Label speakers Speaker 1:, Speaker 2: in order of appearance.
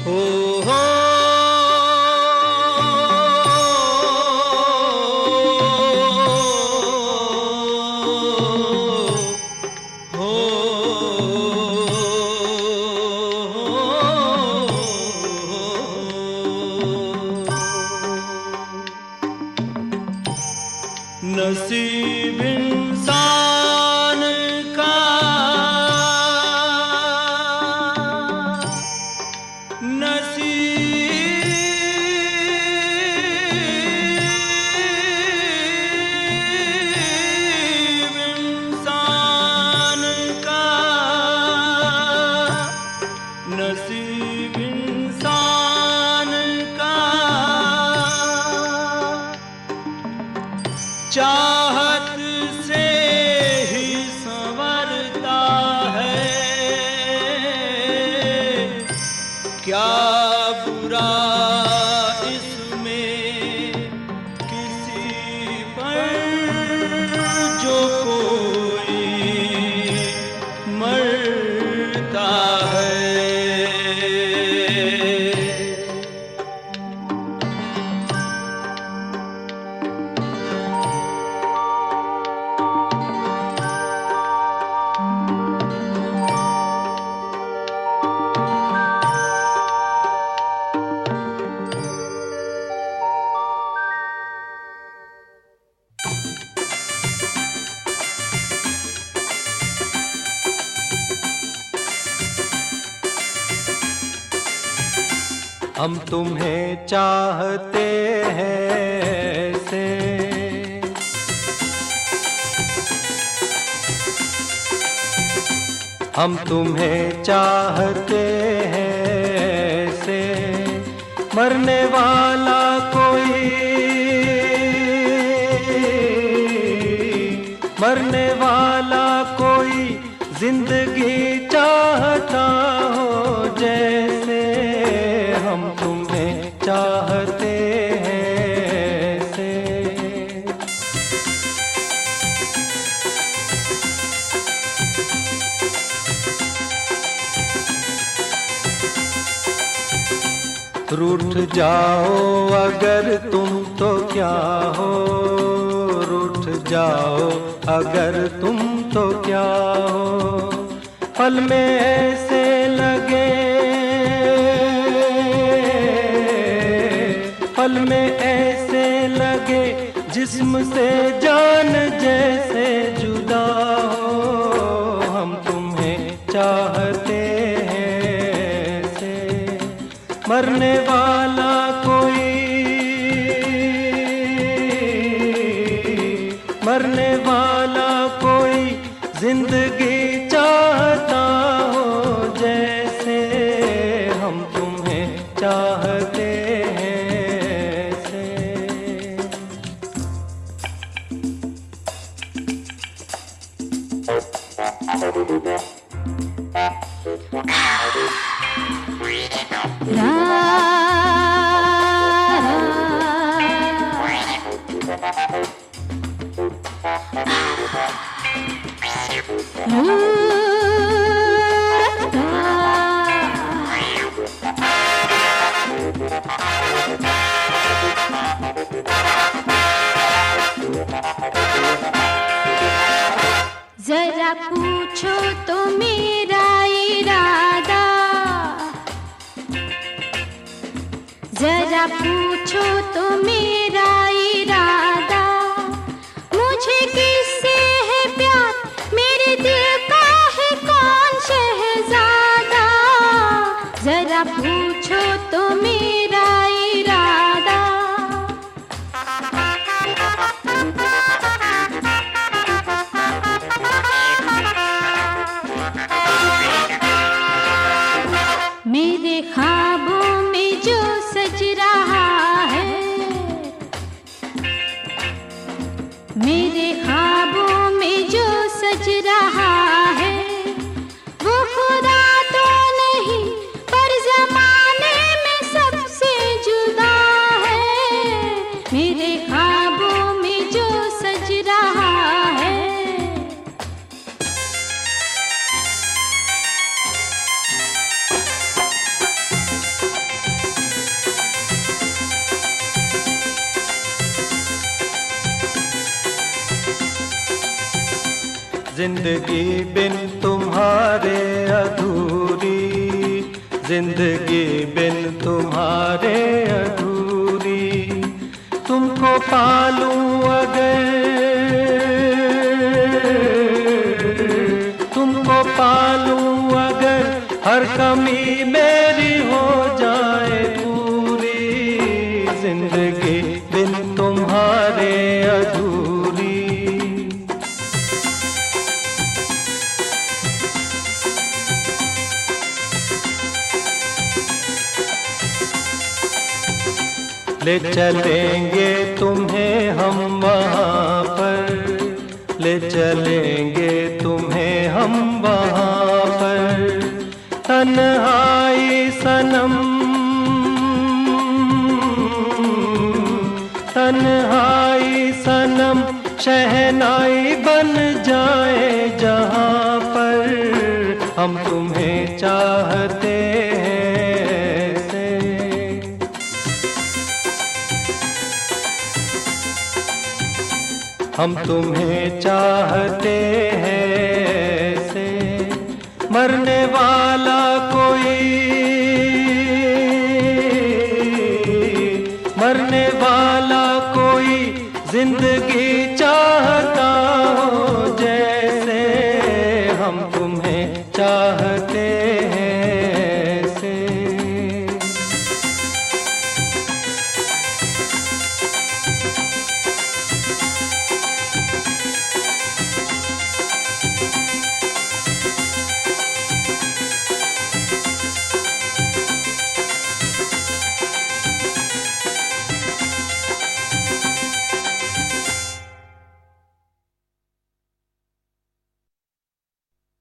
Speaker 1: हो नसीब इंसान का नसीब इंसान का नसीब इंसान का चाहत से ही संवरता है। क्या बुरा इसमें किसी पर जो कोई मरता है। हम तुम्हें चाहते हैं से हम तुम्हें चाहते हैं से मरने वाला कोई मरने वाला कोई जिंदगी चाहता हो जैसे हम तुम्हें चाहते हैं से। रूठ जाओ अगर तुम तो क्या हो, रूठ जाओ अगर तुम तो क्या हो। पल में ऐसे लगे पल में ऐसे लगे जिस्म से जान जैसे जुदा हो। हम तुम्हें चाहते हैं से मरने वाला कोई मरने वाला कोई जिंदगी चाहता हो जैसे हम तुम्हें चाहते हैं से।
Speaker 2: जरा पूछो तो मेरा इरादा, जरा पूछो तो मेरा इरादा। मुझे किससे है प्यार, मेरे दिल का है कौन शहजादा। जरा पूछो तो मेरा इरादा। मेरे ख्वाबों में जो सज रहा है, मेरे ख्वाबों में जो सज रहा है, वो खुदा तो नहीं पर ज़माना
Speaker 1: जिंदगी बिन तुम्हारे अधूरी, जिंदगी बिन तुम्हारे अधूरी। तुमको पालूं अगर, तुमको पालूं अगर, हर कमी मेरी हो जाए पूरी। जिंदगी बिन तुम्हारे अधूरी। ले चलेंगे तुम्हें हम वहाँ पर, ले चलेंगे तुम्हें हम वहाँ पर। तन्हाई सनम, तन्हाई सनम शहनाई बन जाए जहाँ पर। हम तुम्हें चाहते हैं से, हम तुम्हें चाहते हैं से। मरने